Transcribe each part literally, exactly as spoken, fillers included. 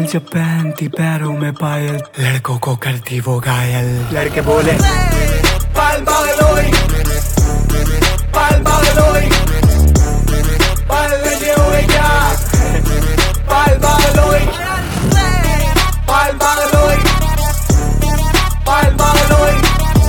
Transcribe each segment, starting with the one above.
जब पहनती पैरों में पायल, लड़कों को करती वो घायल। लड़के बोले पायल पागल होई, पायल पागल होई, पायल नशे हुए क्या, पायल पागल होई, पायल पागल होई, पायल पागल होई,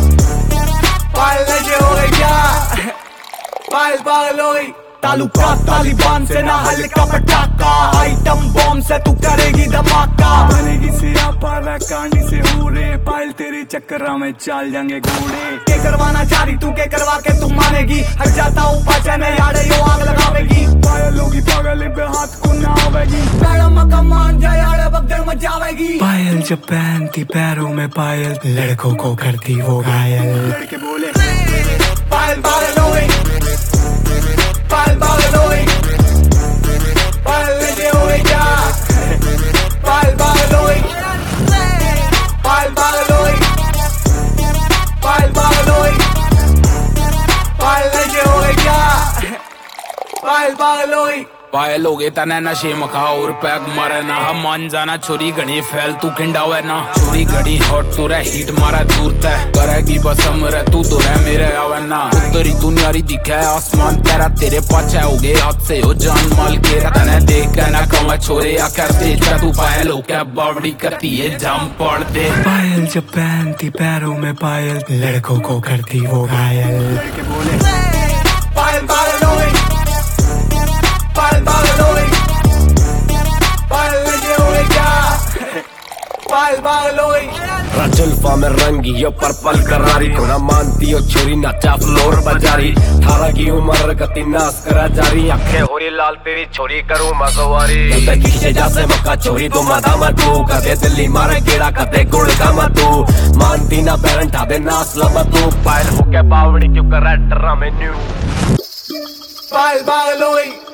पायल नशे हुए क्या, पायल पागल होई। तालुका तालिबान से ना हल्का पटाखा, आइटम बॉम्ब से तू करेगी धमाका। बनेगी सियापा कांडी से हूरे, पायल तेरे चक्करा में चल जाएंगे घोड़े। के करवाना चाह रही तू के करवा के तू मानेगी, हट जाता हूँ पाचे में यारे यो आग लगावेगी। पायल होगी पागल पे हाथ को ना आवेगी, मैडम का मान जाए यारे बगदर मचावेगी। पायल जब पहनती पैरों में पायल, लड़कों को करती वो घायल। लड़के बोले पायल पागल होई, पायल पागल होई, पायल नशे हुए क्या, पायल पागल होई, पायल पागल होई, पायल पागल होई, पायल नशे हुए क्या, पायल पागल होई। पायल हो गए तने नशे मखा और पैग मारे ना, हम मान जाना छोरी घड़ी फैल तू खिंडावे ना। छोरी घड़ी हॉट तू रह हीट मारा दूर तय करेगी बस हमरे, तू तो रह मेरे आवे ना। उत्तरी दुनियारी दिखे आसमान तेरा, तेरे पाछे हो गए हाथ से हो जान माल के। तने देख के ना कमा छोरे आकर तेज तू पायल हो क्या बावड़ी करती है जाम पड़ दे। पायल जब पहनती पैरों में पायल, लड़कों को करती वो घायल। लड़के बोले पायल पागल होई, पायल पागल होई, पायल नशे हुए क्या, पायल पागल होई। जुल्फा में रंगी यो पर्पल करारी, थोड़ा मानती हो छोरी नाचा फ्लोर बजारी। अठारह की उम्र गति नाश करा जारी, आंखें हो रही लाल तेरी छोरी करूँ मसवारी। खींचे जासे मक्का छोरी तो मादा मधु, कदे दिल्ली मारे गेड़ा कदे गुड़ का मधु। मानती ना पैरन ठादे नास लबा तू, पायल होके बावड़ी क्यों कर डरा में न्यू। पायल पागल होई।